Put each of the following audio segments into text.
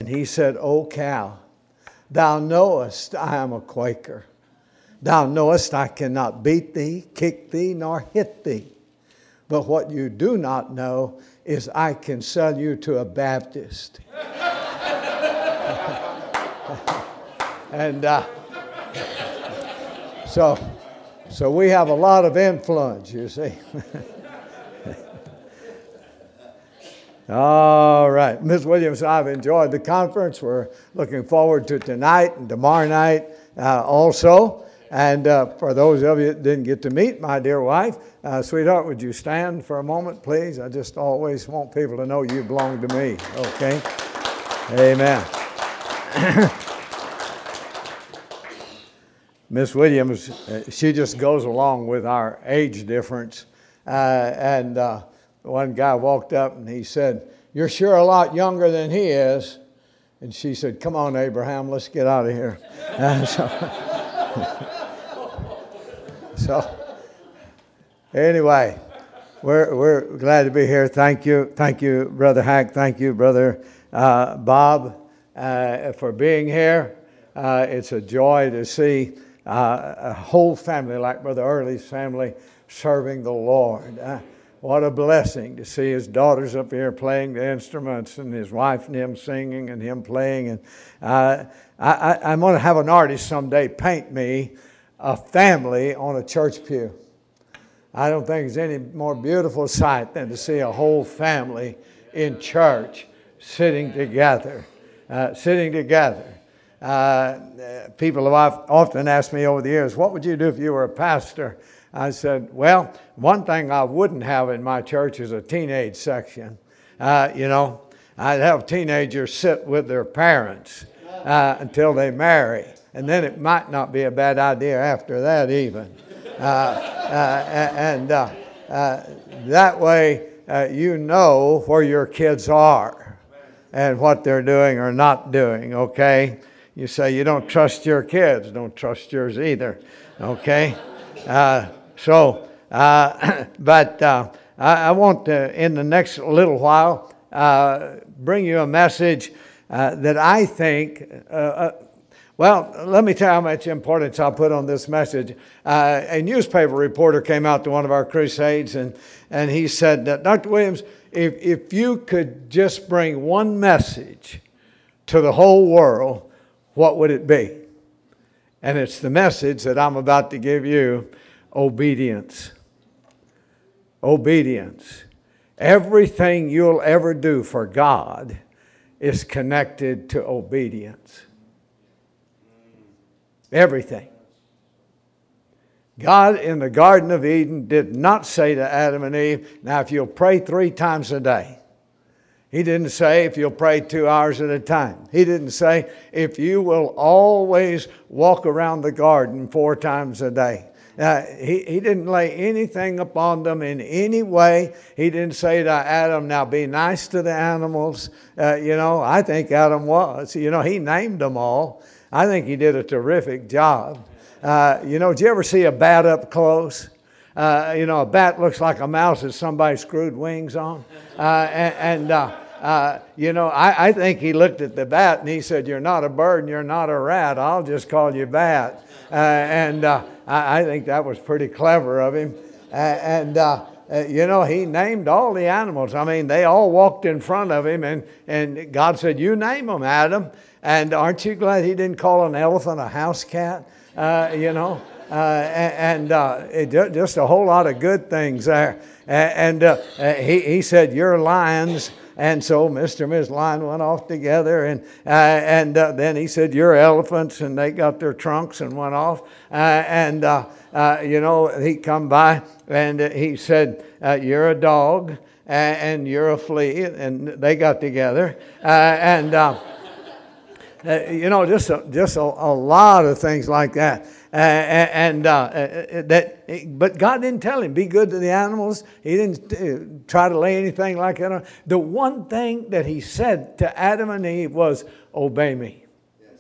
he said, O cow, thou knowest I am a Quaker. Thou knowest I cannot beat thee, kick thee, nor hit thee. But what you do not know is I can sell you to a Baptist. And so we have a lot of influence, you see. All right. Ms. Williams, I've enjoyed the conference. We're looking forward to tonight and tomorrow night also. And for those of you that didn't get to meet my dear wife, sweetheart, would you stand for a moment, please? I just always want people to know you belong to me, okay? Amen. Miss Williams, she just goes along with our age difference. One guy walked up and he said, "You're sure a lot younger than he is." And she said, "Come on, Abraham, let's get out of here." So anyway, we're glad to be here. Thank you, Brother Hack. Thank you, Brother Bob, for being here. It's a joy to see a whole family like Brother Early's family serving the Lord. What a blessing to see his daughters up here playing the instruments and his wife and him singing and him playing. And I'm going to have an artist someday paint me a family on a church pew. I don't think there's any more beautiful sight than to see a whole family in church sitting together. People have often asked me over the years, what would you do if you were a pastor? I said, well, one thing I wouldn't have in my church is a teenage section. I'd have teenagers sit with their parents until they marry. And then it might not be a bad idea after that even. That way you know where your kids are and what they're doing or not doing, okay? You say you don't trust your kids, don't trust yours either, okay? But I want to, in the next little while, bring you a message that I think, let me tell you how much importance I'll put on this message. A newspaper reporter came out to one of our crusades and he said, Dr. Williams, if you could just bring one message to the whole world, what would it be? And it's the message that I'm about to give you, obedience. Obedience. Everything you'll ever do for God is connected to obedience. Everything. God in the Garden of Eden did not say to Adam and Eve, now if you'll pray 3 times a day. He didn't say if you'll pray 2 hours at a time. He didn't say if you will always walk around the garden 4 times a day. He didn't lay anything upon them in any way. He didn't say to Adam, now be nice to the animals. I think Adam was. He named them all. I think he did a terrific job. Did you ever see a bat up close? A bat looks like a mouse that somebody screwed wings on. I think he looked at the bat and he said, you're not a bird and you're not a rat. I'll just call you bat. I think that was pretty clever of him. He named all the animals. I mean, they all walked in front of him and God said, you name them, Adam. And aren't you glad he didn't call an elephant a house cat? Just a whole lot of good things there. He said, you're lions. And so Mr. and Ms. Lion went off together. And then he said, you're elephants. And they got their trunks and went off. He come by and he said, you're a dog and you're a flea. And they got together. Just a lot of things like that. But God didn't tell him, be good to the animals. He didn't try to lay anything like that. The one thing that he said to Adam and Eve was, obey me. Yes.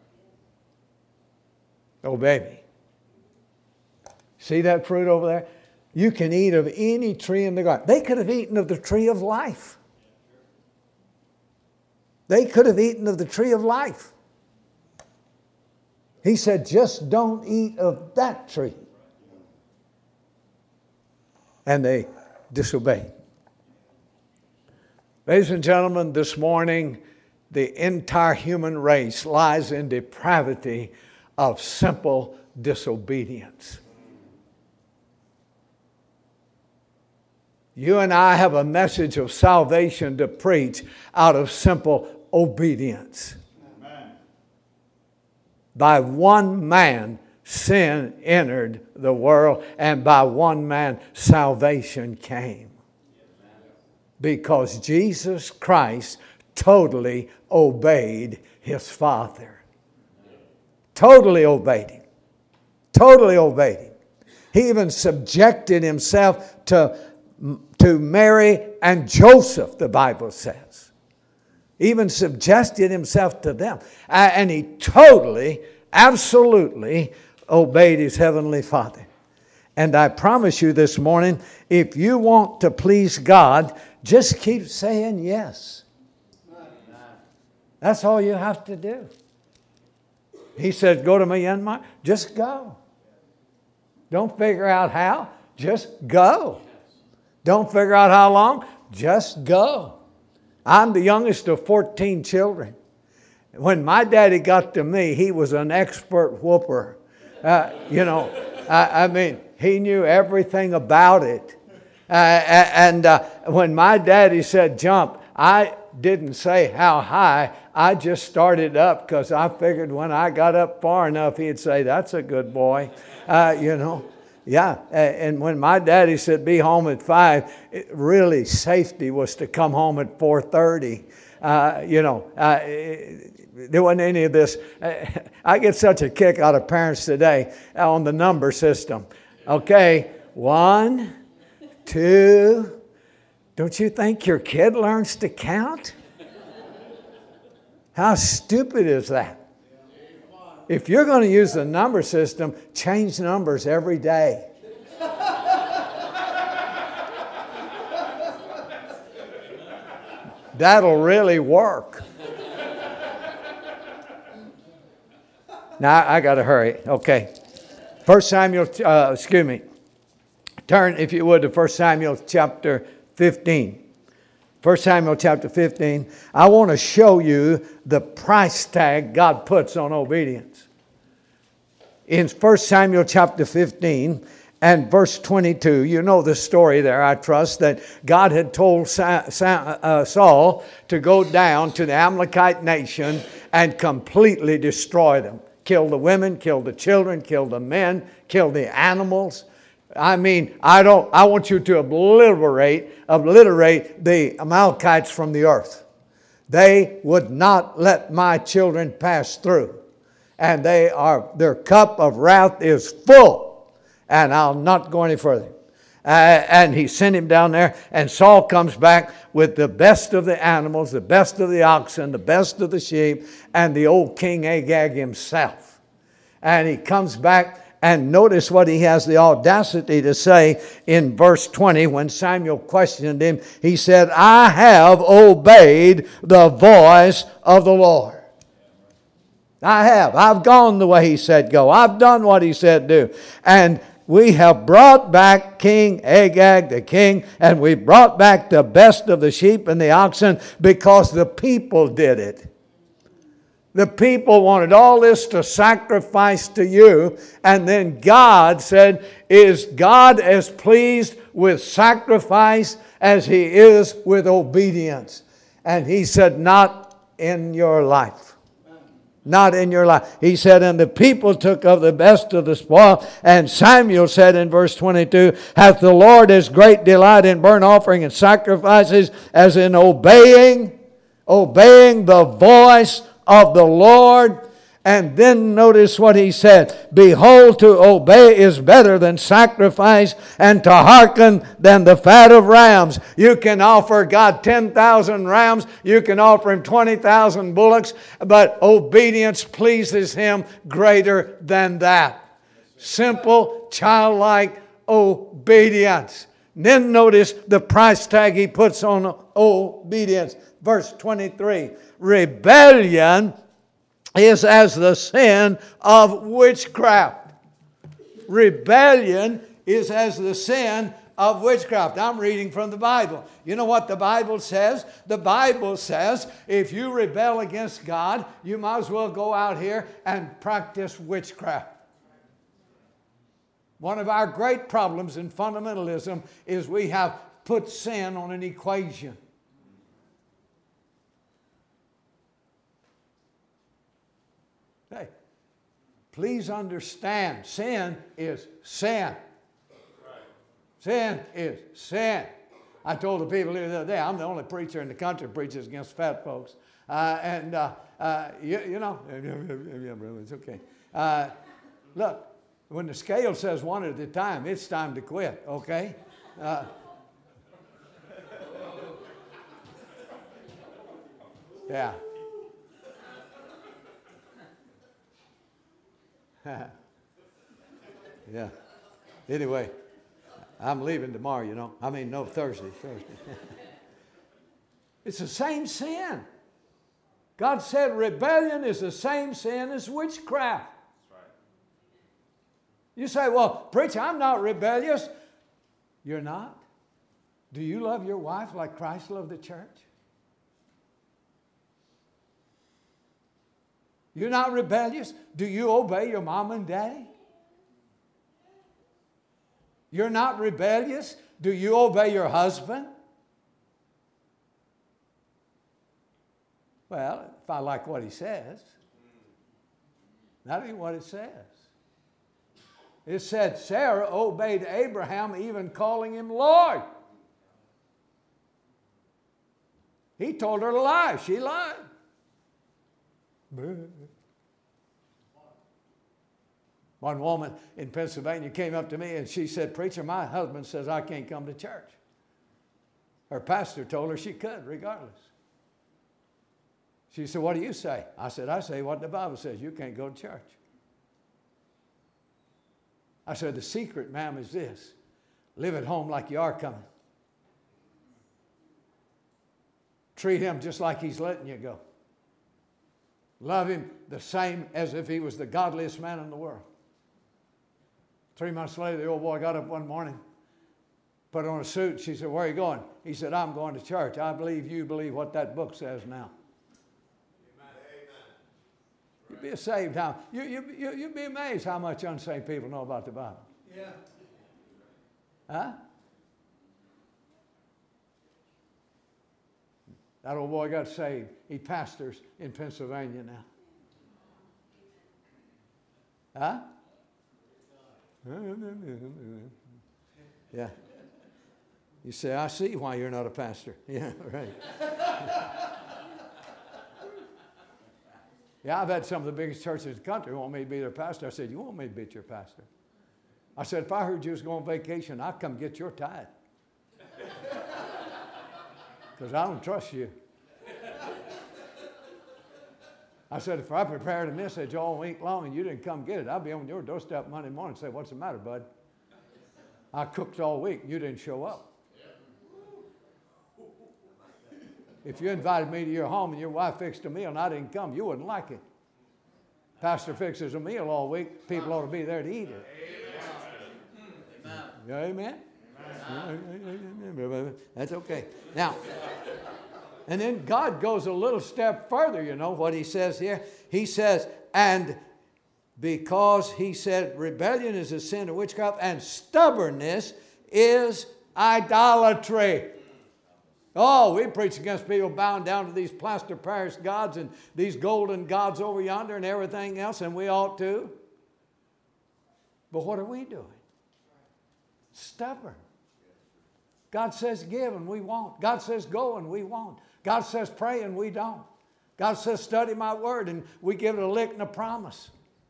Obey me. See that fruit over there? You can eat of any tree in the garden. They could have eaten of the tree of life. They could have eaten of the tree of life. He said, just don't eat of that tree. And they disobeyed. Ladies and gentlemen, this morning, the entire human race lies in depravity of simple disobedience. You and I have a message of salvation to preach out of simple obedience. Amen. By one man, sin entered the world, and by one man, salvation came. Because Jesus Christ totally obeyed His Father. Totally obeyed Him. Totally obeyed Him. He even subjected Himself to Mary and Joseph, the Bible says. Even subjected Himself to them. And He totally, absolutely obeyed His Heavenly Father. And I promise you this morning, if you want to please God, just keep saying yes. That's all you have to do. He said, go to Myanmar. Just go. Don't figure out how. Just go. Don't figure out how long. Just go. I'm the youngest of 14 children. When my daddy got to me, he was an expert whooper. I mean, he knew everything about it. When my daddy said jump, I didn't say how high. I just started up because I figured when I got up far enough, he'd say, that's a good boy. Yeah. And when my daddy said be home at 5, really safety was to come home at 4:30. There wasn't any of this. I get such a kick out of parents today on the number system. Okay, 1, 2. Don't you think your kid learns to count? How stupid is that? If you're going to use the number system, change numbers every day. That'll really work. Now, I got to hurry. Okay. 1 Samuel, turn, if you would, to 1 Samuel chapter 15. 1 Samuel chapter 15. I want to show you the price tag God puts on obedience. In 1 Samuel chapter 15 and verse 22, you know the story there, I trust, that God had told Saul to go down to the Amalekite nation and completely destroy them. Kill the women, kill the children, kill the men, kill the animals. I mean, I want you to obliterate the Amalekites from the earth. They would not let my children pass through. And their cup of wrath is full. And I'll not go any further. And he sent him down there. And Saul comes back with the best of the animals, the best of the oxen, the best of the sheep, and the old King Agag himself. And he comes back. And notice what he has the audacity to say in verse 20 when Samuel questioned him. He said, I have obeyed the voice of the Lord. I have. I've gone the way He said go. I've done what He said do. And we have brought back King Agag, the king, and we brought back the best of the sheep and the oxen because the people did it. The people wanted all this to sacrifice to you. And then God said, is God as pleased with sacrifice as He is with obedience? And He said, not in your life. Not in your life. He said, and the people took of the best of the spoil. And Samuel said in verse 22, hath the Lord as great delight in burnt offering and sacrifices as in obeying the voice of the Lord? And then notice what he said. Behold, to obey is better than sacrifice, and to hearken than the fat of rams. You can offer God 10,000 rams. You can offer Him 20,000 bullocks. But obedience pleases Him greater than that. Simple, childlike obedience. Then notice the price tag he puts on obedience. Verse 23. Rebellion is as the sin of witchcraft. Rebellion is as the sin of witchcraft. I'm reading from the Bible. You know what the Bible says? The Bible says if you rebel against God, you might as well go out here and practice witchcraft. One of our great problems in fundamentalism is we have put sin on an equation. Hey, please understand, sin is sin. Sin is sin. I told the people the other day, I'm the only preacher in the country that preaches against fat folks. You know, it's okay. Look, when the scale says one at a time, it's time to quit, okay? Yeah. Yeah. Anyway, I'm leaving tomorrow, you know. I mean, no, Thursday. It's the same sin. God said rebellion is the same sin as witchcraft. You say, well, preacher, I'm not rebellious. You're not? Do you love your wife like Christ loved the church? You're not rebellious? Do you obey your mom and daddy? You're not rebellious? Do you obey your husband? Well, if I like what he says, that ain't what it says. It said Sarah obeyed Abraham, even calling him Lord. He told her to lie. She lied. One woman in Pennsylvania came up to me and she said, preacher, my husband says I can't come to church. Her pastor told her she could, regardless. She said, what do you say? I said, I say what the Bible says. You can't go to church. I said, the secret, ma'am, is this. Live at home like you are coming. Treat him just like he's letting you go. Love him the same as if he was the godliest man in the world. 3 months later, the old boy got up one morning, put on a suit. She said, where are you going? He said, I'm going to church. I believe you believe what that book says now. You'd be saved how you'd be amazed how much unsaved people know about the Bible. Yeah. Huh? That old boy got saved. He pastors in Pennsylvania now. Huh? Yeah. You say, I see why you're not a pastor. Yeah, right. Yeah, I've had some of the biggest churches in the country want me to be their pastor. I said, you want me to be your pastor? I said, if I heard you was going on vacation, I'd come get your tithe. Because I don't trust you. I said, if I prepared a message all week long and you didn't come get it, I'd be on your doorstep Monday morning and say, what's the matter, bud? I cooked all week and you didn't show up. If you invited me to your home and your wife fixed a meal and I didn't come, you wouldn't like it. Pastor fixes a meal all week. People ought to be there to eat it. Amen? Amen? That's okay. Now, and then God goes a little step further, you know what he says here? He says, and because he said rebellion is a sin of witchcraft and stubbornness is idolatry. Oh, we preach against people bowing down to these plaster Paris gods and these golden gods over yonder and everything else, and we ought to. But what are we doing? Stubborn. God says give and we won't. God says go and we won't. God says pray and we don't. God says study my word and we give it a lick and a promise.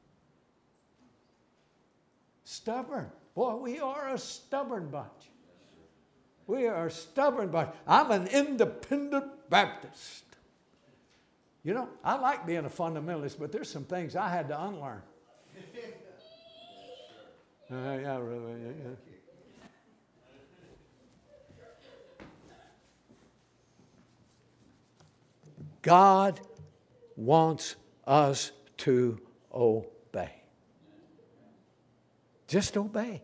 Stubborn. Boy, we are a stubborn bunch. We are a stubborn bunch. I'm an independent Baptist. You know, I like being a fundamentalist, but there's some things I had to unlearn. God wants us to obey. Just obey.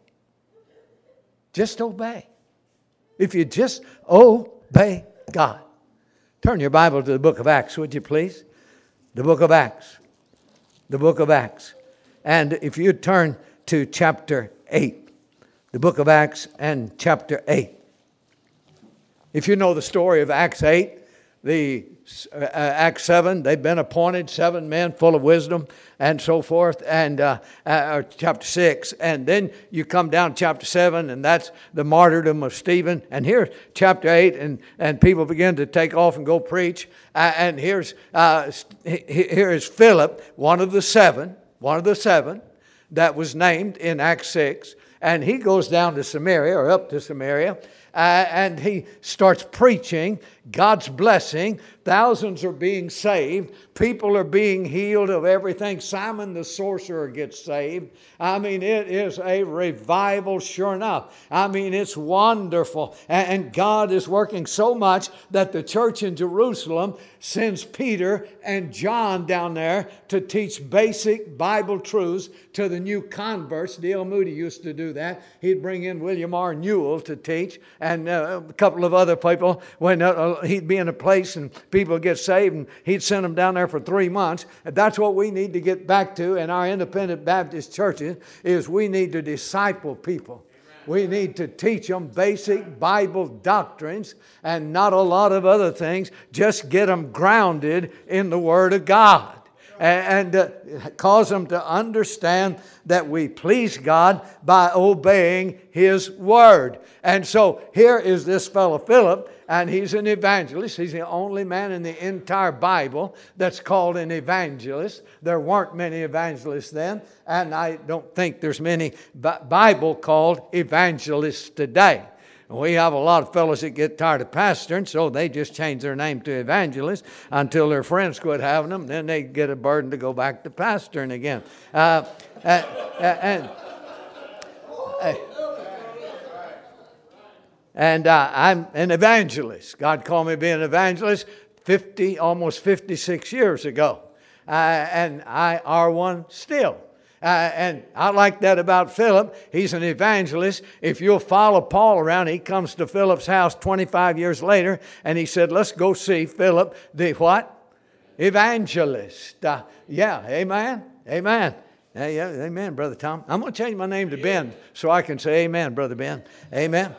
Just obey. If you just obey God. Turn your Bible to the book of Acts, would you please? The book of Acts. The book of Acts. And if you turn to chapter 8. The book of Acts and chapter 8. If you know the story of Acts 8, the Acts 7, they've been appointed 7 men full of wisdom and so forth, and chapter 6. And then you come down to chapter 7, and that's the martyrdom of Stephen. And here's chapter 8, and people begin to take off and go preach. And here is Philip, one of the seven that was named in Acts 6. And he goes down to Samaria, or up to Samaria, and he starts preaching God's blessing. Thousands are being saved. People are being healed of everything. Simon the sorcerer gets saved. I mean, it is a revival, sure enough. I mean, it's wonderful. And God is working so much that the church in Jerusalem sends Peter and John down there to teach basic Bible truths to the new converts. D.L. Moody used to do that. He'd bring in William R. Newell to teach, and a couple of other people. When he'd be in a place and people get saved, and he'd send them down there for 3 months. And that's what we need to get back to in our independent Baptist churches, is we need to disciple people. We need to teach them basic Bible doctrines and not a lot of other things. Just get them grounded in the Word of God. And cause them to understand that we please God by obeying His Word. And so here is this fellow Philip, and he's an evangelist. He's the only man in the entire Bible that's called an evangelist. There weren't many evangelists then, and I don't think there's many Bible called evangelists today. We have a lot of fellows that get tired of pastoring, so they just change their name to evangelist until their friends quit having them. Then they get a burden to go back to pastoring again. And I'm an evangelist. God called me to be an evangelist almost 56 years ago. And I are one still. And I like that about Philip. He's an evangelist. If you'll follow Paul around, he comes to Philip's house 25 years later, and he said, let's go see Philip, the what? Evangelist. Yeah, amen? Amen. Yeah, amen, Brother Tom. I'm going to change my name to Ben so I can say amen, Brother Ben. Amen.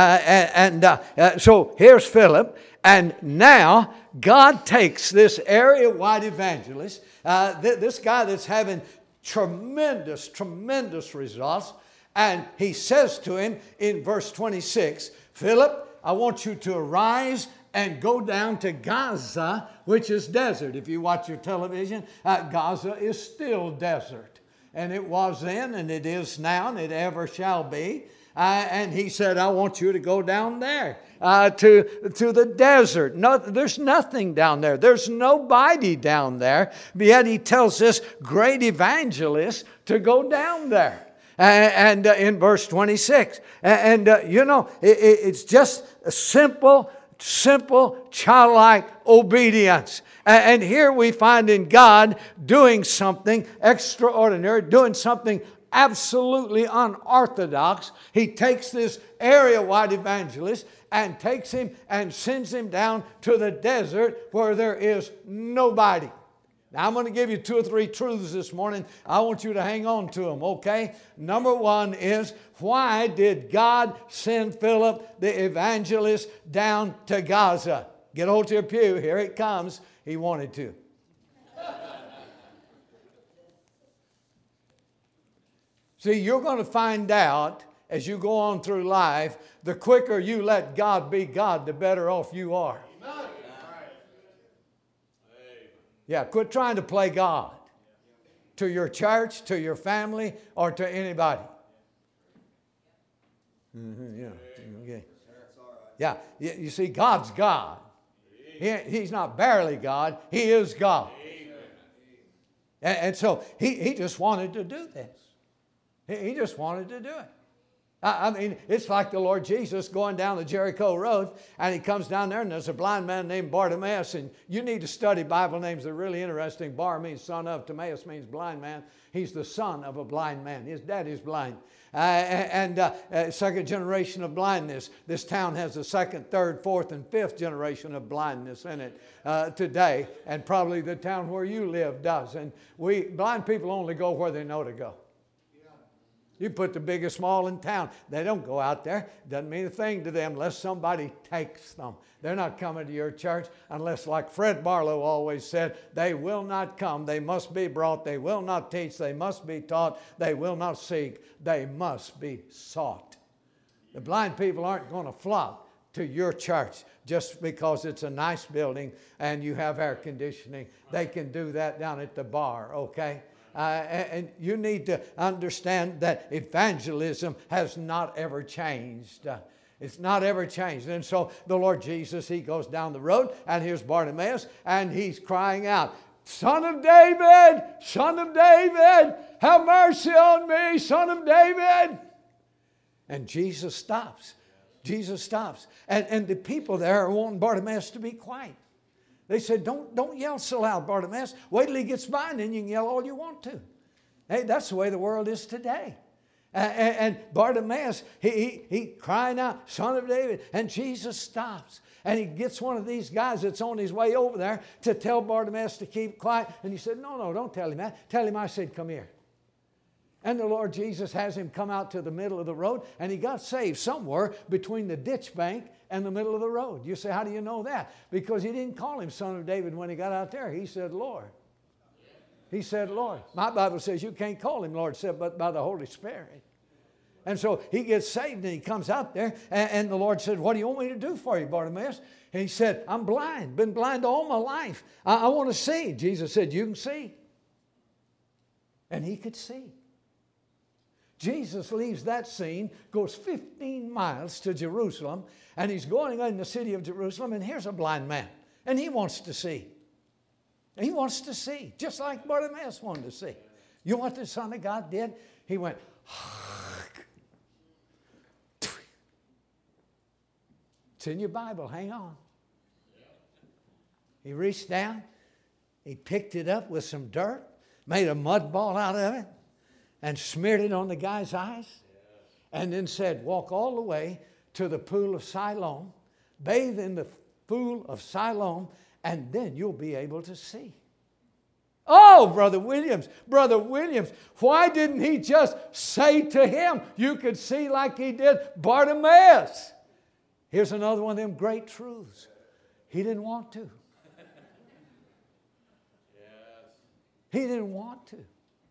So here's Philip, and now God takes this area-wide evangelist, this guy that's having tremendous results. And he says to him in verse 26, Philip, I want you to arise and go down to Gaza, which is desert. If you watch your television, Gaza is still desert. And it was then, and it is now, and it ever shall be. And he said, I want you to go down there to the desert. No, there's nothing down there. There's nobody down there. But yet he tells this great evangelist to go down there. And in verse 26. It's just a simple, childlike obedience. And here we find in God doing something extraordinary, doing something absolutely unorthodox. He takes this area-wide evangelist and takes him and sends him down to the desert where there is nobody. Now, I'm going to give you 2 or 3 truths this morning. I want you to hang on to them, okay? Number 1 is, why did God send Philip the evangelist down to Gaza? Get hold to your pew. Here it comes. He wanted to. See, you're going to find out as you go on through life, the quicker you let God be God, the better off you are. Yeah, quit trying to play God to your church, to your family, or to anybody. Yeah, okay. Yeah, you see, God's God. He's not barely God. He is God. And so he just wanted to do this. He just wanted to do it. I mean, it's like the Lord Jesus going down the Jericho Road, and he comes down there, and there's a blind man named Bartimaeus, and you need to study Bible names. They're really interesting. Bar means son of, Timaeus means blind man. He's the son of a blind man. His daddy's blind. Second generation of blindness. This town has the second, third, fourth, and fifth generation of blindness in it today, and probably the town where you live does. And blind people only go where they know to go. You put the biggest mall in town. They don't go out there. Doesn't mean a thing to them unless somebody takes them. They're not coming to your church unless, like Fred Barlow always said, they will not come. They must be brought. They will not teach. They must be taught. They will not seek. They must be sought. The blind people aren't going to flock to your church just because it's a nice building and you have air conditioning. They can do that down at the bar, okay? And you need to understand that evangelism has not ever changed. It's not ever changed. And so the Lord Jesus, he goes down the road, and here's Bartimaeus, and he's crying out, Son of David, Son of David, have mercy on me, Son of David. And Jesus stops. Jesus stops. And the people there are wanting Bartimaeus to be quiet. They said, don't yell so loud, Bartimaeus. Wait till he gets by, and then you can yell all you want to. Hey, that's the way the world is today. And Bartimaeus, he crying out, Son of David. And Jesus stops. And he gets one of these guys that's on his way over there to tell Bartimaeus to keep quiet. And he said, no, don't tell him that. Tell him I said, come here. And the Lord Jesus has him come out to the middle of the road, and he got saved somewhere between the ditch bank and the middle of the road. You say, how do you know that? Because he didn't call him Son of David when he got out there. He said, Lord. He said, Lord. My Bible says you can't call him Lord except but by the Holy Spirit. And so he gets saved, and he comes out there, and the Lord said, what do you want me to do for you, Bartimaeus? And he said, I'm blind, been blind all my life. I want to see. Jesus said, you can see. And he could see. Jesus leaves that scene, goes 15 miles to Jerusalem, and he's going in the city of Jerusalem, and here's a blind man, and he wants to see. He wants to see, just like Bartimaeus wanted to see. You know what the Son of God did? He went, it's in your Bible, hang on. He reached down, he picked it up with some dirt, made a mud ball out of it, and smeared it on the guy's eyes, and then said, walk all the way to the pool of Siloam, bathe in the pool of Siloam, and then you'll be able to see. Oh, Brother Williams, why didn't he just say to him, you could see like he did Bartimaeus? Here's another one of them great truths. He didn't want to. He didn't want to.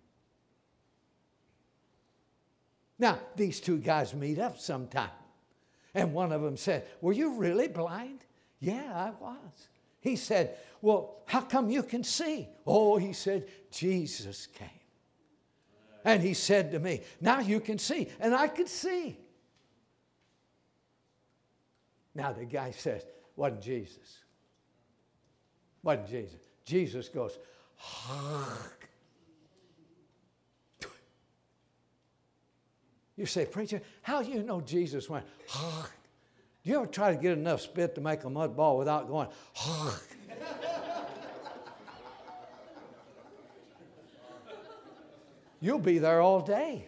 Now, these two guys meet up sometime. And one of them said, were you really blind? Yeah, I was. He said, well, how come you can see? Oh, he said, Jesus came. And he said to me, now you can see. And I could see. Now the guy says, wasn't Jesus. Wasn't Jesus. Jesus goes, hark. You say, preacher, how do you know Jesus went, hark? Do you ever try to get enough spit to make a mud ball without going, hark? You'll be there all day.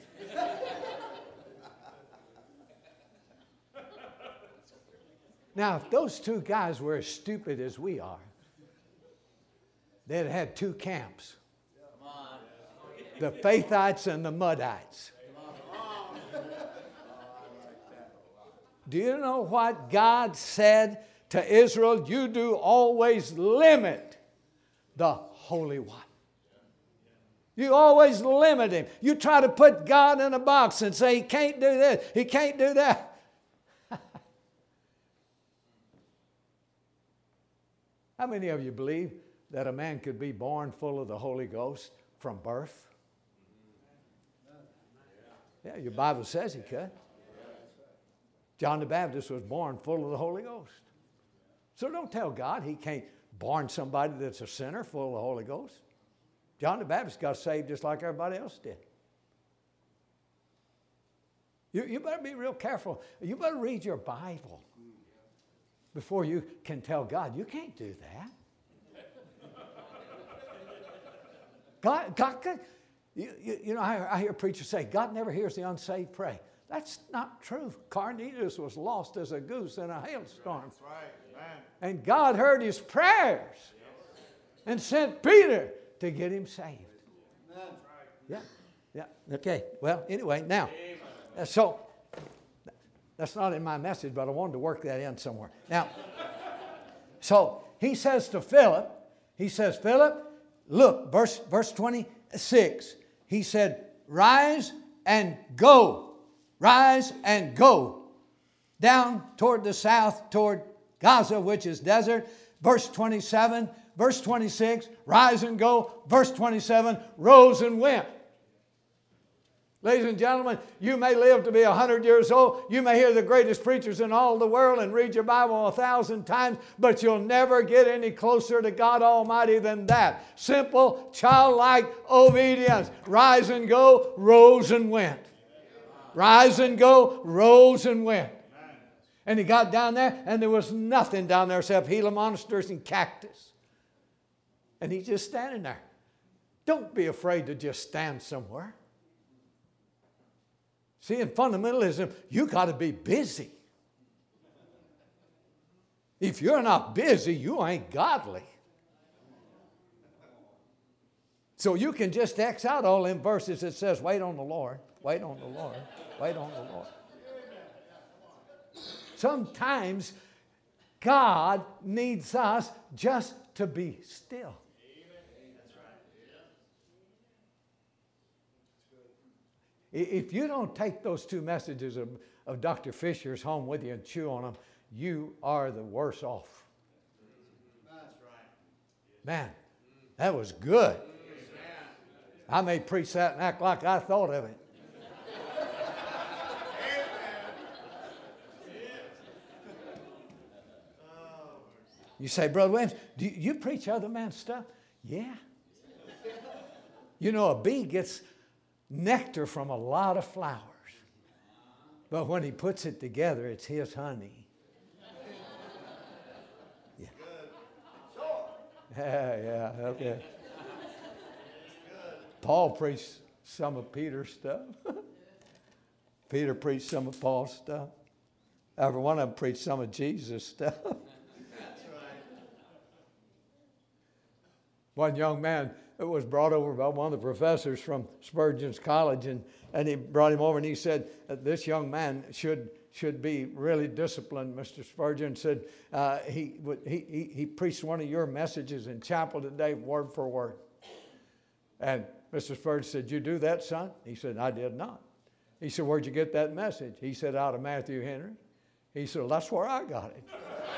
Now, if those two guys were as stupid as we are, they'd have had two camps. The Faithites and the Muddites. Do you know what God said to Israel? You do always limit the Holy One. You always limit him. You try to put God in a box and say he can't do this, he can't do that. How many of you believe that a man could be born full of the Holy Ghost from birth? Yeah, your Bible says he could. John the Baptist was born full of the Holy Ghost. So don't tell God he can't born somebody that's a sinner full of the Holy Ghost. John the Baptist got saved just like everybody else did. You better be real careful. You better read your Bible before you can tell God. You can't do that. God you know, I hear preachers say, God never hears the unsaved pray. That's not true. Cornelius was lost as a goose in a hailstorm. That's right. Man. And God heard his prayers and sent Peter to get him saved. Yeah. Yeah. Okay. Well, anyway, now, so that's not in my message, but I wanted to work that in somewhere. Now, so he says to Philip, Philip, look, verse 26. He said, rise and go. Rise and go down toward the south, toward Gaza, which is desert. Verse 27, verse 26, rise and go. Verse 27, rose and went. Ladies and gentlemen, you may live to be 100 years old. You may hear the greatest preachers in all the world and read your Bible 1,000 times, but you'll never get any closer to God Almighty than that. Simple, childlike obedience. Rise and go, rose and went. Rise and go, rose and went. And he got down there, and there was nothing down there except Gila monsters and cactus. And he's just standing there. Don't be afraid to just stand somewhere. See, in fundamentalism, you got to be busy. If you're not busy, you ain't godly. So you can just X out all them verses that says, wait on the Lord, wait on the Lord, wait on the Lord. Sometimes God needs us just to be still. If you don't take those two messages of Dr. Fisher's home with you and chew on them, you are the worse off. That's right. Man, that was good. I may preach that and act like I thought of it. You say, Brother Williams, do you preach other man's stuff? Yeah. You know, a bee gets nectar from a lot of flowers. But when he puts it together, it's his honey. Yeah. Yeah, okay. Paul preached some of Peter's stuff. Peter preached some of Paul's stuff. Every one of them preached some of Jesus' stuff. One young man was brought over by one of the professors from Spurgeon's College, and he brought him over and he said, this young man should be really disciplined. Mr. Spurgeon said, he preached one of your messages in chapel today, word for word. And Mr. Spurgeon said, you do that, son? He said, I did not. He said, where'd you get that message? He said, out of Matthew Henry. He said, well, that's where I got it.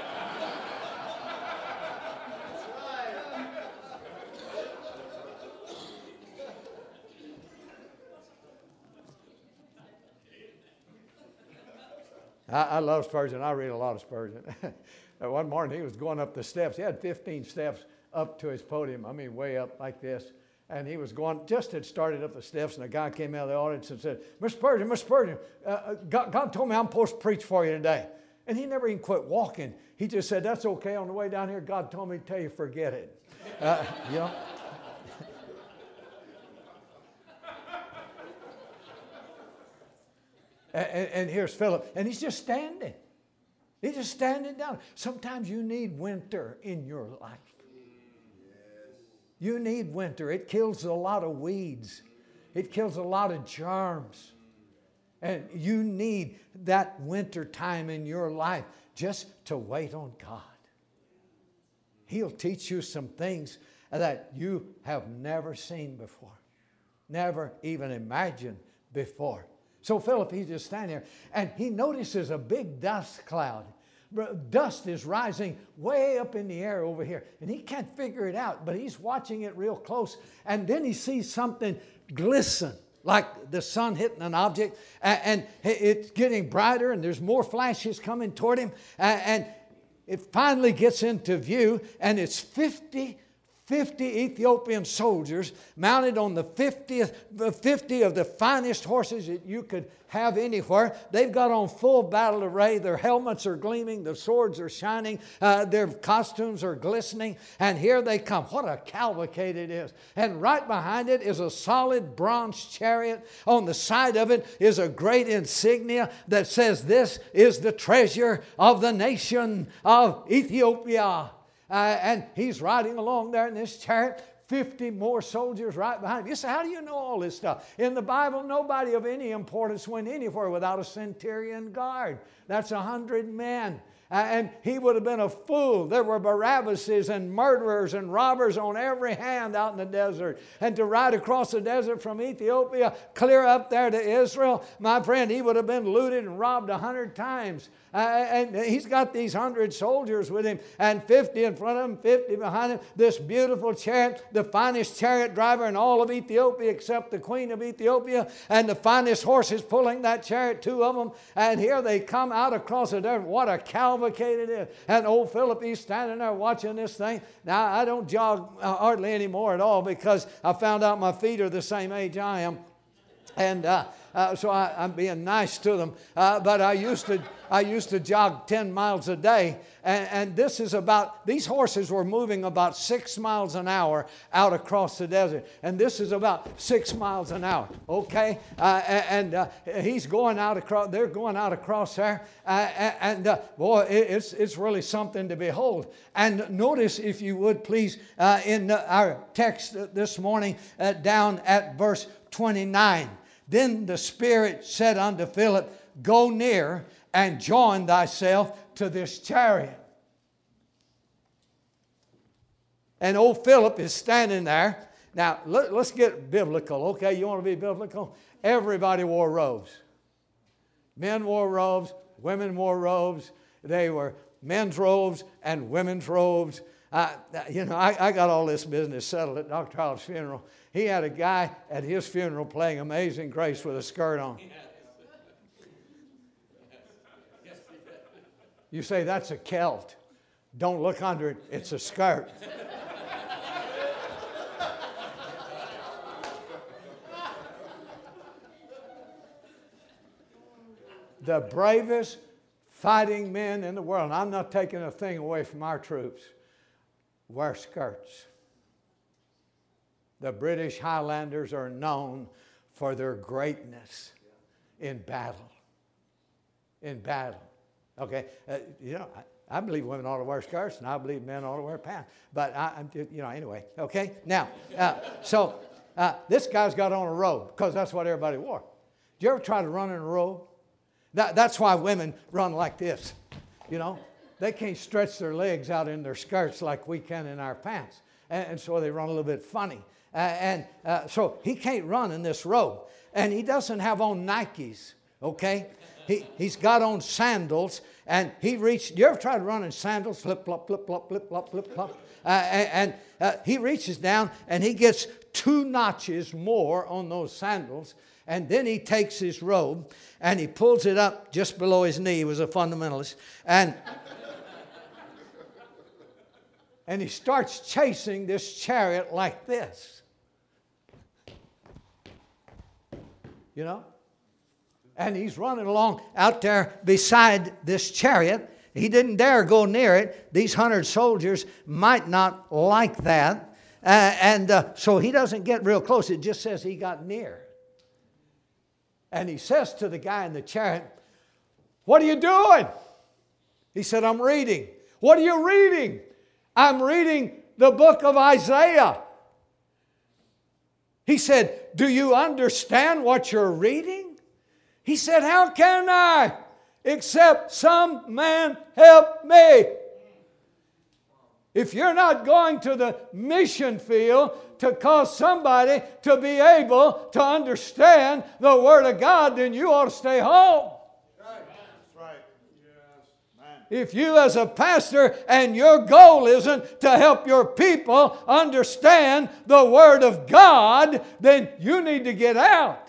I love Spurgeon. I read a lot of Spurgeon. One morning he was going up the steps. He had 15 steps up to his podium. I mean, way up like this. And he was going, just had started up the steps, and a guy came out of the audience and said, Mr. Spurgeon, God told me I'm supposed to preach for you today. And he never even quit walking. He just said, that's okay. On the way down here, God told me to tell you, forget it. You know? And here's Philip, and he's just standing. He's just standing down. Sometimes you need winter in your life. You need winter. It kills a lot of weeds. It kills a lot of germs. And you need that winter time in your life just to wait on God. He'll teach you some things that you have never seen before. Never even imagined before. So Philip, he's just standing there, and he notices a big dust cloud. Dust is rising way up in the air over here, and he can't figure it out, but he's watching it real close, and then he sees something glisten, like the sun hitting an object, and it's getting brighter, and there's more flashes coming toward him, and it finally gets into view, and it's 50 50 Ethiopian soldiers mounted on the 50 of the finest horses that you could have anywhere. They've got on full battle array. Their helmets are gleaming. Their swords are shining. Their costumes are glistening. And here they come. What a cavalcade it is. And right behind it is a solid bronze chariot. On the side of it is a great insignia that says, "This is the treasure of the nation of Ethiopia." And he's riding along there in this chariot. 50 more soldiers right behind him. You say, how do you know all this stuff? In the Bible, nobody of any importance went anywhere without a centurion guard. That's 100 men. And he would have been a fool. There were Barabbases and murderers and robbers on every hand out in the desert. And to ride across the desert from Ethiopia clear up there to Israel, my friend, he would have been looted and robbed 100 times. And he's got these 100 soldiers with him, and 50 in front of him, 50 behind him. This beautiful chariot, the finest chariot driver in all of Ethiopia except the queen of Ethiopia, and the finest horses pulling that chariot, 2 of them. And here they come out across the desert. What a cavalcade it is. And old Philip, he's standing there watching this thing. Now, I don't jog hardly anymore at all because I found out my feet are the same age I am. And so I'm being nice to them. But I used to jog 10 miles a day. And this is about, these horses were moving about 6 miles an hour out across the desert. And this is about 6 miles an hour. Okay? He's going out across, they're going out across there. Boy, it's really something to behold. And notice, if you would please, in our text this morning, down at verse 29. Then the Spirit said unto Philip, "Go near and join thyself to this chariot." And old Philip is standing there. Now, let's get biblical, okay? You want to be biblical? Everybody wore robes. Men wore robes, women wore robes. They were men's robes and women's robes. I got all this business settled at Dr. Howell's funeral. He had a guy at his funeral playing Amazing Grace with a skirt on. You say, that's a kilt. Don't look under it. It's a skirt. The bravest fighting men in the world, and I'm not taking a thing away from our troops, wear skirts. The British Highlanders are known for their greatness in battle. In battle. Okay? I believe women ought to wear skirts, and I believe men ought to wear pants. But, anyway. Okay? Now, this guy's got on a robe, because that's what everybody wore. Did you ever try to run in a robe? That's why women run like this, They can't stretch their legs out in their skirts like we can in our pants. And so they run a little bit funny. So he can't run in this robe. And he doesn't have on Nikes, okay? He's got on sandals. And he reached, you ever try to run in sandals? Flip, flop, flip, flop, flip, flop, flip, flop. He reaches down and he gets 2 notches more on those sandals. And then he takes his robe and he pulls it up just below his knee. He was a fundamentalist. And he starts chasing this chariot like this. And he's running along out there beside this chariot. He didn't dare go near it. These 100 soldiers might not like that. So he doesn't get real close. It just says he got near. And he says to the guy in the chariot, "What are you doing?" He said, "I'm reading." "What are you reading?" "I'm reading the book of Isaiah." He said, "Do you understand what you're reading?" He said, "How can I, except some man help me?" If you're not going to the mission field to cause somebody to be able to understand the Word of God, then you ought to stay home. That's right. Yes, man. If you as a pastor and your goal isn't to help your people understand the Word of God, then you need to get out.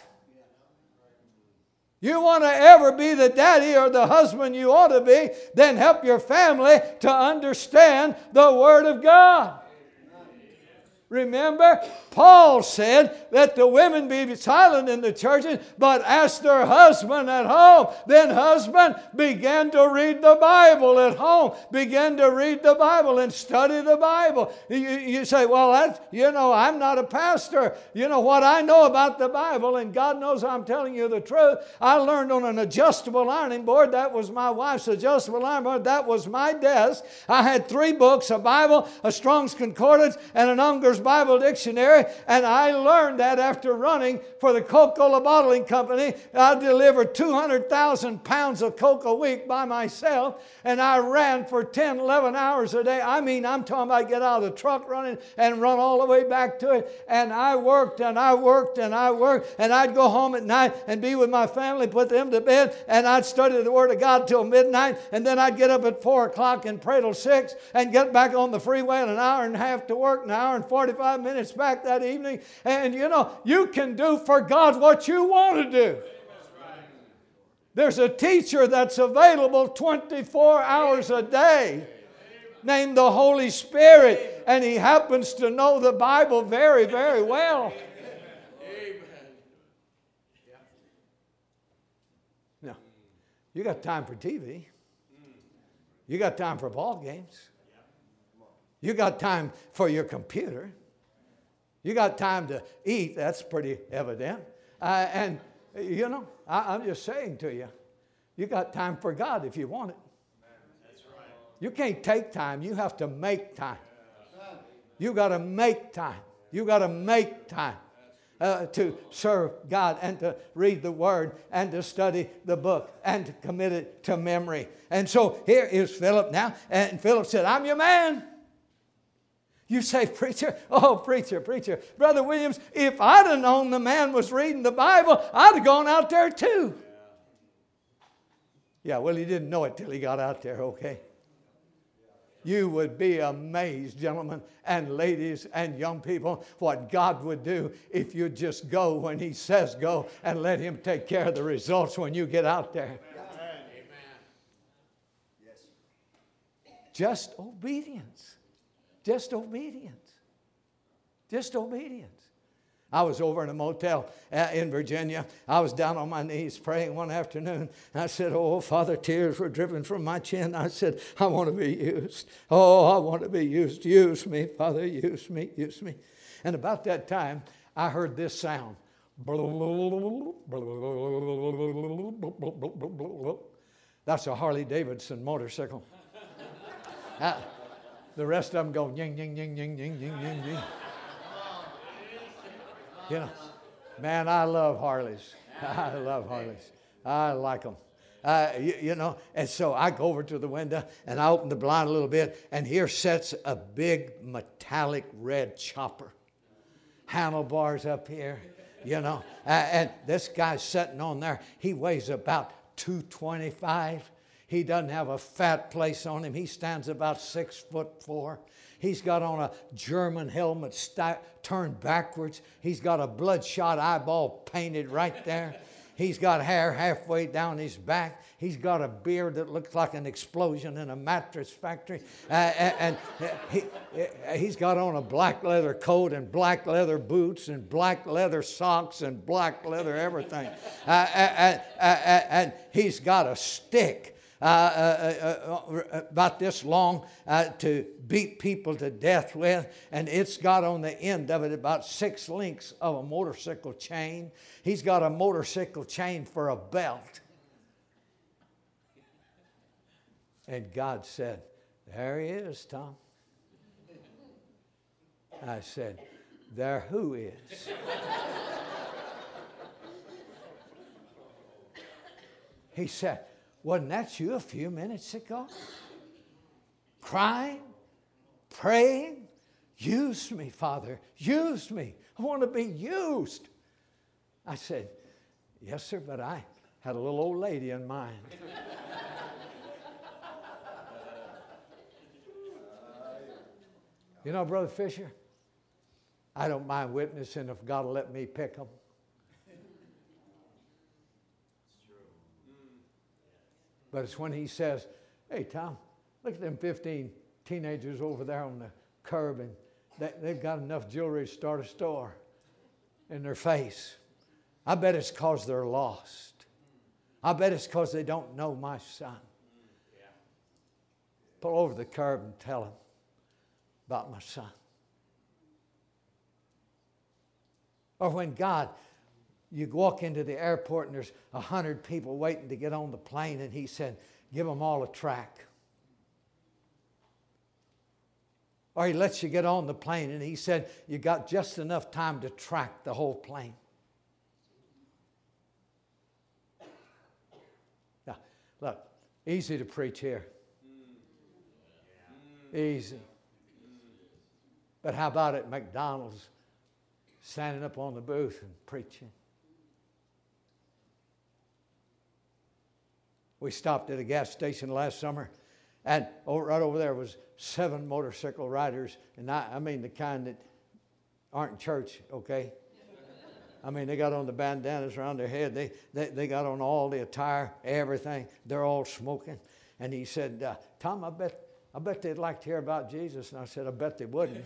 You want to ever be the daddy or the husband you ought to be, then help your family to understand the Word of God. Remember, Paul said, let the women be silent in the churches, but ask their husband at home. Then husband, begin to read the Bible at home. Begin to read the Bible and study the Bible. You say, well, I'm not a pastor. You know what I know about the Bible, and God knows I'm telling you the truth. I learned on an adjustable ironing board. That was my wife's adjustable ironing board. That was my desk. I had 3 books, a Bible, a Strong's Concordance, and an Unger's Bible Dictionary, and I learned that after running for the Coca-Cola Bottling Company. I delivered 200,000 pounds of Coke a week by myself, and I ran for 10, 11 hours a day. I mean, I'm talking about get out of the truck running and run all the way back to it, and I worked and I worked and I worked, and I'd go home at night and be with my family, put them to bed, and I'd study the Word of God till midnight, and then I'd get up at 4 o'clock and pray till 6 and get back on the freeway in an hour and a half to work, an hour and 45 minutes back that evening. And you can do for God what you want to do. There's a teacher that's available 24 hours a day named the Holy Spirit, and he happens to know the Bible very, very well. Now, you got time for TV. You got time for ball games. You got time for your computer. You got time to eat. That's pretty evident. I'm just saying to you, you got time for God if you want it. That's right. You can't take time. You have to make time. You got to make time. You got to make time to serve God and to read the Word and to study the book and to commit it to memory. And so here is Philip now. And Philip said, I'm your man. You say, preacher, preacher. Brother Williams, if I'd have known the man was reading the Bible, I'd have gone out there too. Yeah, well, he didn't know it till he got out there, okay? You would be amazed, gentlemen and ladies and young people, what God would do if you just go when He says go and let Him take care of the results when you get out there. Amen. Yes. Just obedience. Just obedience. Just obedience. I was over in a motel in Virginia. I was down on my knees praying one afternoon. I said, oh, Father, tears were dripping from my chin. I said, I want to be used. Oh, I want to be used. Use me, Father, use me, use me. And about that time, I heard this sound. That's a Harley Davidson motorcycle. The rest of them go, ying, ying, ying, ying, ying, ying, ying, ying. Man, I love Harleys. I love Harleys. I like them. And so I go over to the window and I open the blind a little bit, and here sits a big metallic red chopper. Handlebars up here, and this guy's sitting on there. He weighs about 225. He doesn't have a fat place on him. He stands about 6'4". He's got on a German helmet turned backwards. He's got a bloodshot eyeball painted right there. He's got hair halfway down his back. He's got a beard that looks like an explosion in a mattress factory. And he's got on a black leather coat and black leather boots and black leather socks and black leather everything. And he's got a stick about this long to beat people to death with, and it's got on the end of it about 6 links of a motorcycle chain. He's got a motorcycle chain for a belt. And God said, there he is, Tom. I said, there who is? He said, wasn't that you a few minutes ago? Crying, praying, use me, Father, use me. I want to be used. I said, yes, sir, but I had a little old lady in mind. Brother Fisher, I don't mind witnessing if God will let me pick them. But it's when he says, hey, Tom, look at them 15 teenagers over there on the curb, and they've got enough jewelry to start a store in their face. I bet it's because they're lost. I bet it's because they don't know my son. Pull over the curb and tell them about my son. Or when God, you walk into the airport and there's 100 people waiting to get on the plane, and He said, give them all a tract. Or He lets you get on the plane and He said, you got just enough time to track the whole plane. Now, look, easy to preach here. Easy. But how about at McDonald's, standing up on the booth and preaching? We stopped at a gas station last summer, and right over there was 7 motorcycle riders, and I mean the kind that aren't in church, okay? I mean, they got on the bandanas around their head. They got on all the attire, everything. They're all smoking. And he said, Tom, I bet they'd like to hear about Jesus. And I said, I bet they wouldn't.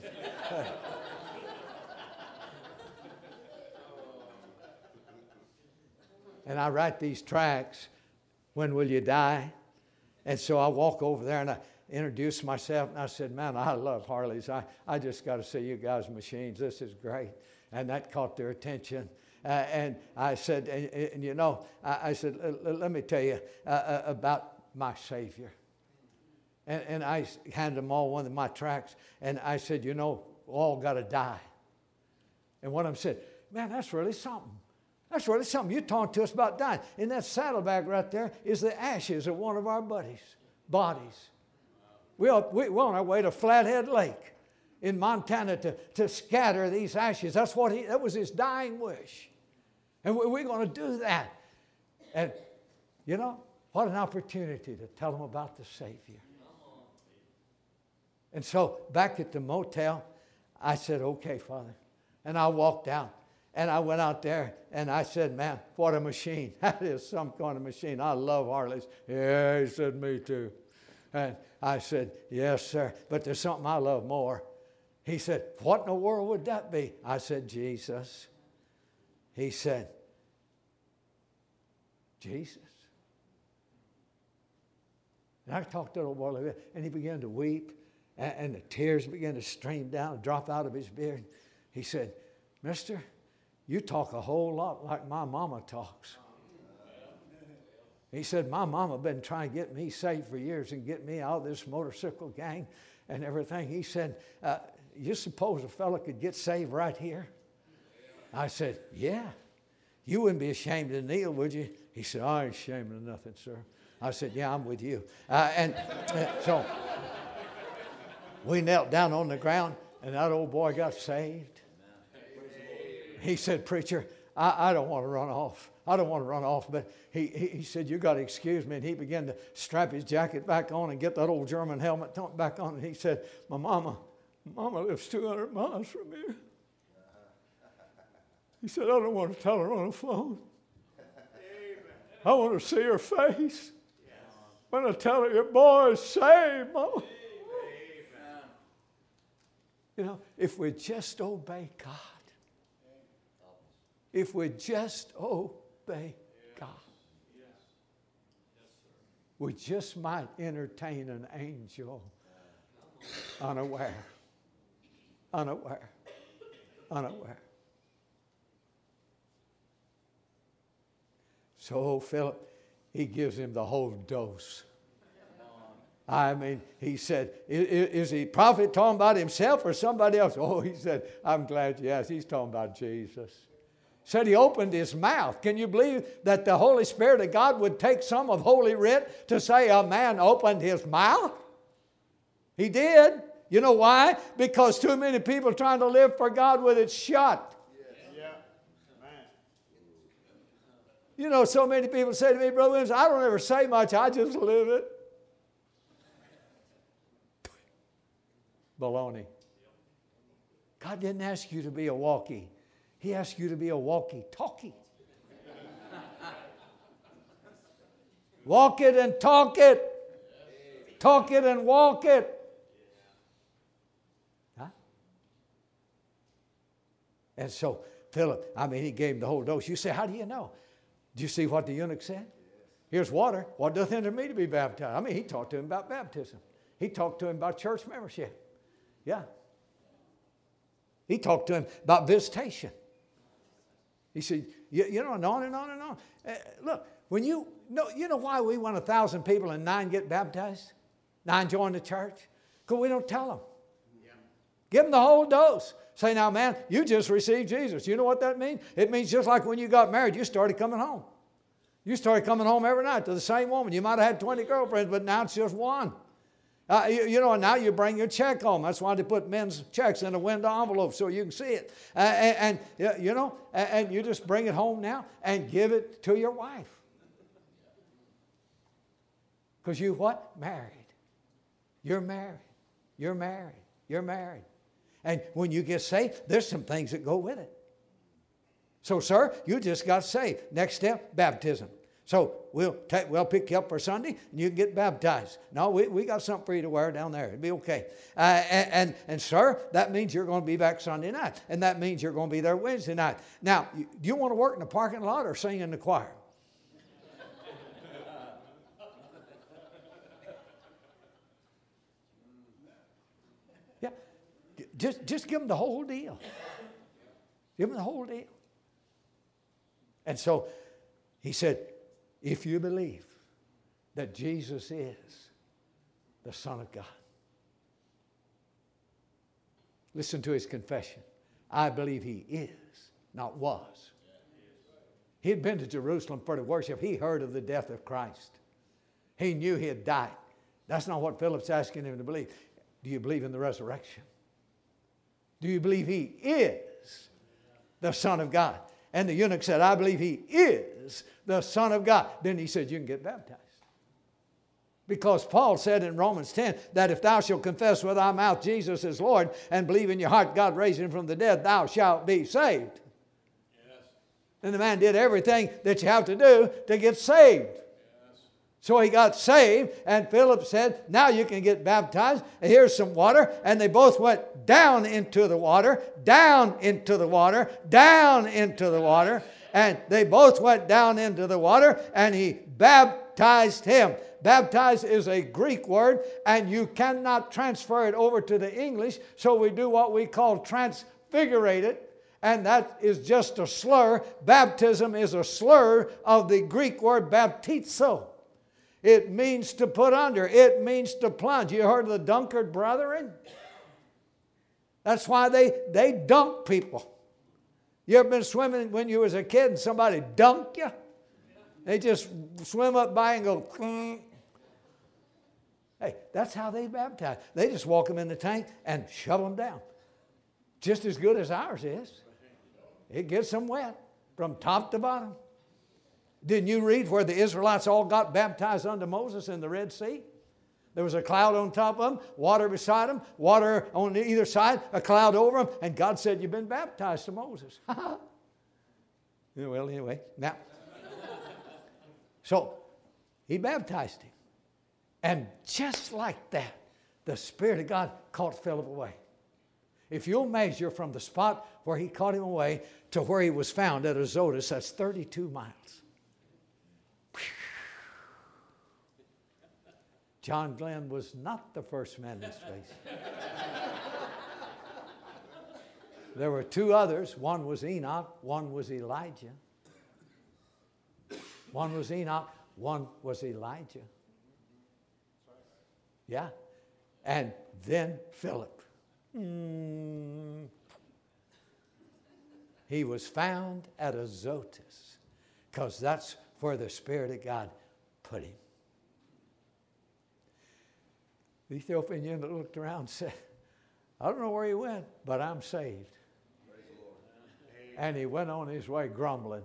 And I write these tracts, when will you die? And so I walk over there and I introduce myself, and I said, man, I love Harleys. I just got to see you guys' machines. This is great. And that caught their attention. And I said, and you know, I said, let me tell you about my Savior. And I handed them all one of my tracts, and I said, you know, all got to die. And one of them said, man, that's really something. That's really something. You're talking to us about dying. In that saddlebag right there is the ashes of one of our bodies. We're on our way to Flathead Lake in Montana to scatter these ashes. That was his dying wish. And we're going to do that. And, you know, what an opportunity to tell them about the Savior. And so back at the motel, I said, okay, Father. And I walked out. And I went out there and I said, man, what a machine. That is some kind of machine. I love Harleys. Yeah, he said, me too. And I said, yes, sir. But there's something I love more. He said, what in the world would that be? I said, Jesus. He said, Jesus. And I talked to the little boy like that, and he began to weep, and the tears began to stream down and drop out of his beard. He said, mister, you talk a whole lot like my mama talks. He said, my mama been trying to get me saved for years and get me out of this motorcycle gang and everything. He said, you suppose a fella could get saved right here? I said, yeah. You wouldn't be ashamed to kneel, would you? He said, I ain't ashamed of nothing, sir. I said, yeah, I'm with you. So we knelt down on the ground, and that old boy got saved. He said, preacher, I don't want to run off. I don't want to run off. But he said, you got to excuse me. And he began to strap his jacket back on and get that old German helmet back on. And he said, my mama lives 200 miles from here. He said, I don't want to tell her on the phone. I want to see her face. When I tell her your boy is saved, Mama. You know, if we just obey God. If we just obey God, we just might entertain an angel unaware. So Philip, he gives him the whole dose. I mean, he said, is the prophet talking about himself or somebody else? Oh, he said, I'm glad you asked. He's talking about Jesus. Said he opened his mouth. Can you believe that the Holy Spirit of God would take some of Holy Writ to say a man opened his mouth? He did. You know why? Because too many people are trying to live for God with it shut. Yeah. Man. You know, so many people say to me, Brother Williams, I don't ever say much. I just live it. Baloney. God didn't ask you to be a walkie. He asked you to be a walkie-talkie. Walk it and talk it. Talk it and walk it. Huh? And so Philip, he gave him the whole dose. You say, how do you know? Do you see what the eunuch said? Here's water. What doth hinder me to be baptized? He talked to him about baptism. He talked to him about church membership. Yeah. He talked to him about visitation. He said, and on and on and on. Look, when you know why we want 1,000 people and 9 get baptized? 9 join the church? Because we don't tell them. Yeah. Give them the whole dose. Say, now, man, you just received Jesus. You know what that means? It means just like when you got married, you started coming home. You started coming home every night to the same woman. You might have had 20 girlfriends, but now it's just one. And now you bring your check home. That's why they put men's checks in a window envelope so you can see it. And you just bring it home now and give it to your wife. Because you what? Married. You're married. You're married. You're married. And when you get saved, there's some things that go with it. So, sir, you just got saved. Next step, baptism. So we'll pick you up for Sunday and you can get baptized. No, we got something for you to wear down there. It'll be okay. And sir, that means you're going to be back Sunday night. And that means you're going to be there Wednesday night. Now, do you want to work in the parking lot or sing in the choir? Yeah. Just give them the whole deal. Give them the whole deal. And so he said, if you believe that Jesus is the Son of God. Listen to his confession. I believe he is, not was. He had been to Jerusalem for the worship. He heard of the death of Christ. He knew he had died. That's not what Philip's asking him to believe. Do you believe in the resurrection? Do you believe he is the Son of God? And the eunuch said, I believe he is the Son of God. Then he said, you can get baptized. Because Paul said in Romans 10 that if thou shalt confess with thy mouth Jesus is Lord and believe in your heart God raised him from the dead, thou shalt be saved. Yes. And the man did everything that you have to do to get saved. So he got saved, and Philip said, now you can get baptized. And here's some water. And they both went down into the water, down into the water, down into the water. And they both went down into the water, and he baptized him. Baptize is a Greek word, and you cannot transfer it over to the English, so we do what we call transfigurate it. And that is just a slur. Baptism is a slur of the Greek word baptizo. It means to put under. It means to plunge. You heard of the Dunkard Brethren? That's why they dunk people. You ever been swimming when you was a kid and somebody dunked you? They just swim up by and go, Hey, that's how they baptize. They just walk them in the tank and shove them down. Just as good as ours is. It gets them wet from top to bottom. Didn't you read where the Israelites all got baptized under Moses in the Red Sea? There was a cloud on top of them, water beside them, water on either side, a cloud over them, and God said, you've been baptized to Moses. Yeah, well, anyway, now. So, he baptized him. And just like that, the Spirit of God caught Philip away. If you'll measure from the spot where he caught him away to where he was found at Azotus, that's 32 miles. John Glenn was not the first man in space. There were 2 others. One was Enoch, one was Elijah. One was Enoch, one was Elijah. Yeah. And then Philip. He was found at Azotus because that's where the Spirit of God put him. The Ethiopian eunuch looked around and said, I don't know where he went, but I'm saved. And he went on his way grumbling.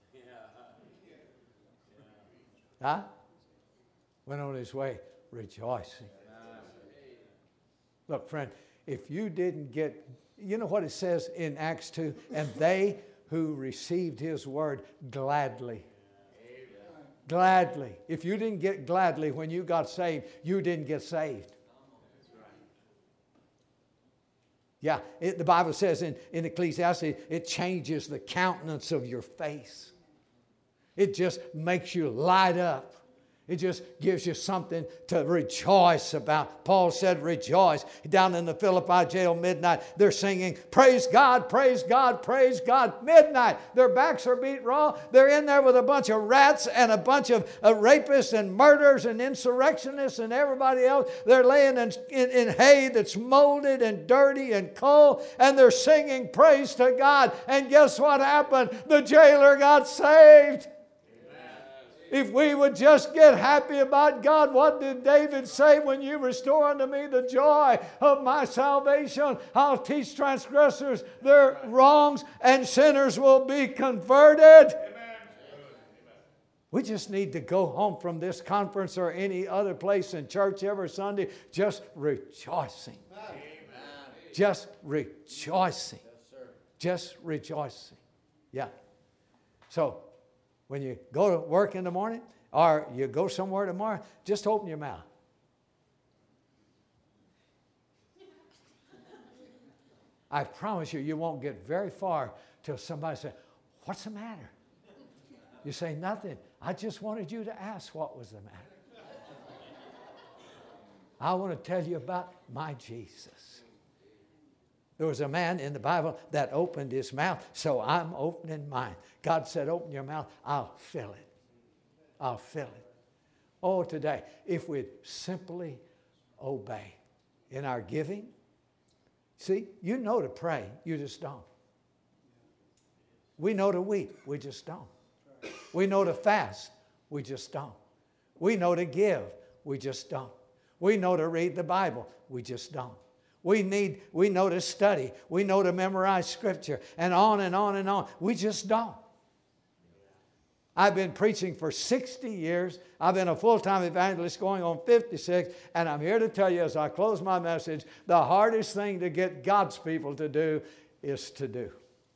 Huh? Went on his way rejoicing. Look, friend, if you didn't get, you know what it says in Acts 2? And they who received his word gladly. Gladly. If you didn't get gladly when you got saved, you didn't get saved. Yeah, the Bible says in Ecclesiastes, it changes the countenance of your face. It just makes you light up. It just gives you something to rejoice about. Paul said, rejoice. Down in the Philippi jail, midnight, they're singing, praise God, praise God, praise God. Midnight, their backs are beat raw. They're in there with a bunch of rats and a bunch of rapists and murderers and insurrectionists and everybody else. They're laying in hay that's molded and dirty and cold, and they're singing praise to God. And guess what happened? The jailer got saved. If we would just get happy about God, what did David say? When you restore unto me the joy of my salvation, I'll teach transgressors their wrongs, and sinners will be converted. Amen. We just need to go home from this conference or any other place in church every Sunday just rejoicing. Amen. Just rejoicing. Yes, just rejoicing. Yeah. So, when you go to work in the morning or you go somewhere tomorrow, just open your mouth. I promise you, you won't get very far till somebody says, what's the matter? You say, nothing. I just wanted you to ask what was the matter. I want to tell you about my Jesus. There was a man in the Bible that opened his mouth, so I'm opening mine. God said, open your mouth, I'll fill it. I'll fill it. Oh, today, if we'd simply obey in our giving. See, you know to pray, you just don't. We know to weep, we just don't. We know to fast, we just don't. We know to give, we just don't. We know to read the Bible, we just don't. We know to study. We know to memorize Scripture. And on and on and on. We just don't. I've been preaching for 60 years. I've been a full-time evangelist going on 56. And I'm here to tell you as I close my message, the hardest thing to get God's people to do is to do.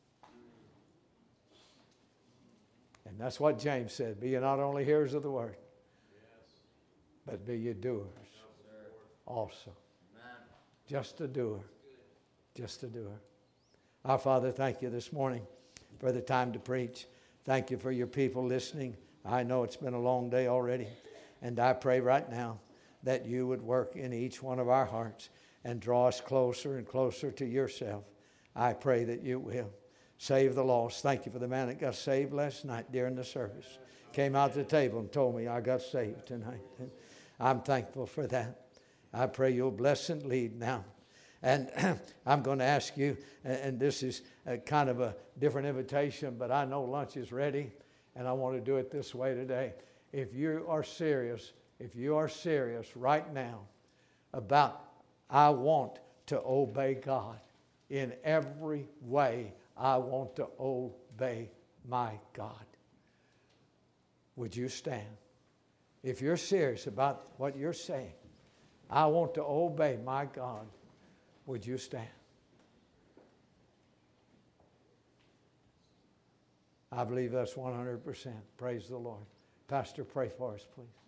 And that's what James said. Be ye not only hearers of the word, but be ye doers also. Just a doer. Just a doer. Our Father, thank you this morning for the time to preach. Thank you for your people listening. I know it's been a long day already. And I pray right now that you would work in each one of our hearts and draw us closer and closer to yourself. I pray that you will. Save the lost. Thank you for the man that got saved last night during the service. Came out to the table and told me I got saved tonight. And I'm thankful for that. I pray you'll bless and lead now. And I'm going to ask you, and this is kind of a different invitation, but I know lunch is ready, and I want to do it this way today. If you are serious right now about I want to obey God in every way, I want to obey my God. Would you stand? If you're serious about what you're saying, I want to obey my God. Would you stand? I believe that's 100%. Praise the Lord. Pastor, pray for us, please.